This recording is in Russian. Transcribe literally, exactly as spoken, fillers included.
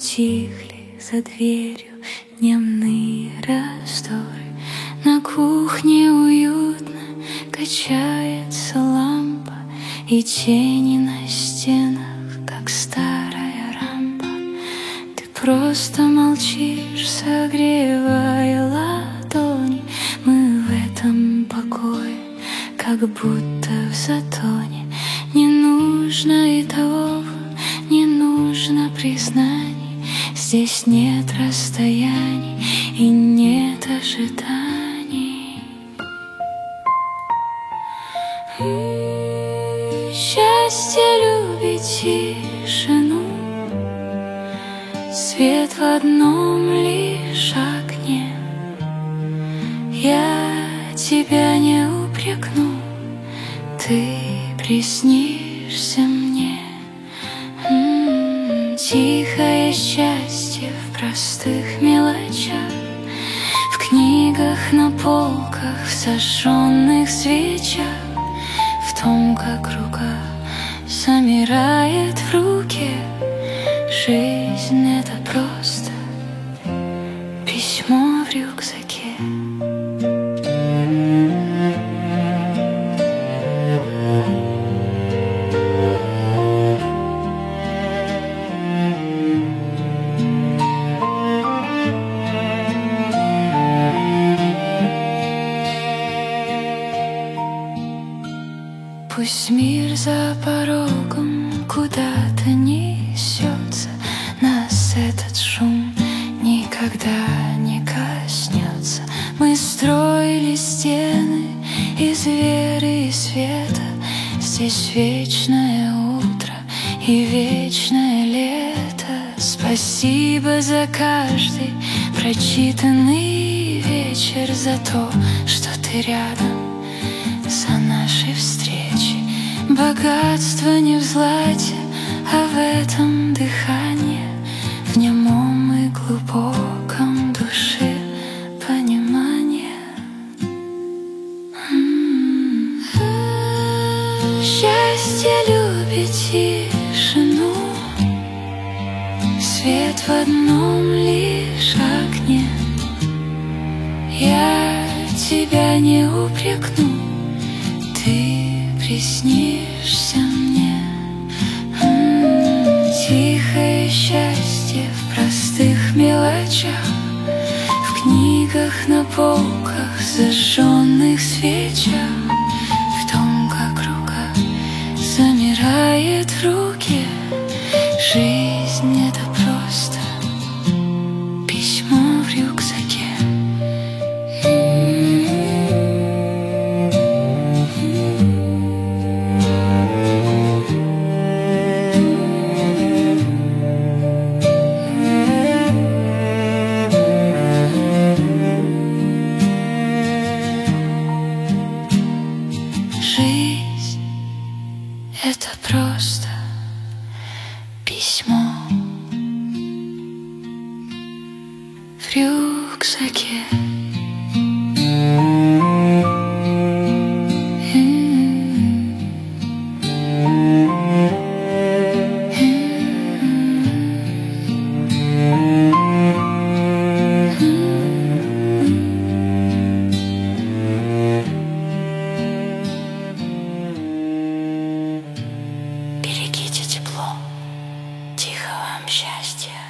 утихли за дверью дневные раздоры. На кухне уютно качается лампа, и тени на стенах, как старая рампа. Ты просто молчишь, согревая ладони. Мы в этом покое, как будто в затоне. Не нужно и того, не нужно признаний. Здесь нет расстояний и нет ожиданий. Счастье любит тишину, свет в одном лишь окне. Я тебя не упрекну, ты приснишься мне. М-м, тихое счастье в простых мелочах, в книгах на полках, в зажженных свечах, в том, как рука замирает в руке. Жизнь — это просто письмо в рюкзаке. Пусть мир за порогом куда-то несется, нас этот шум никогда не коснется. Мы строили стены из веры и света. Здесь вечное утро и вечное лето. Спасибо за каждый прочитанный вечер, за то, что ты рядом, за наши встречи. Богатство не в злате, а в этом дыхании, в немом и глубоком души понимание. М-м-м. Счастье любит тишину, свет в одном лишь окне. Я тебя не упрекну, ты приснишься мне. М-м, тихое счастье в простых мелочах, в книгах на полках, зажженных свечах, в том, как рука замирает в руке. Жизнь — это просто письмо в рюкзаке. Жизнь — это просто письмо в рюкзаке. Берегите тепло, тихо вам счастья.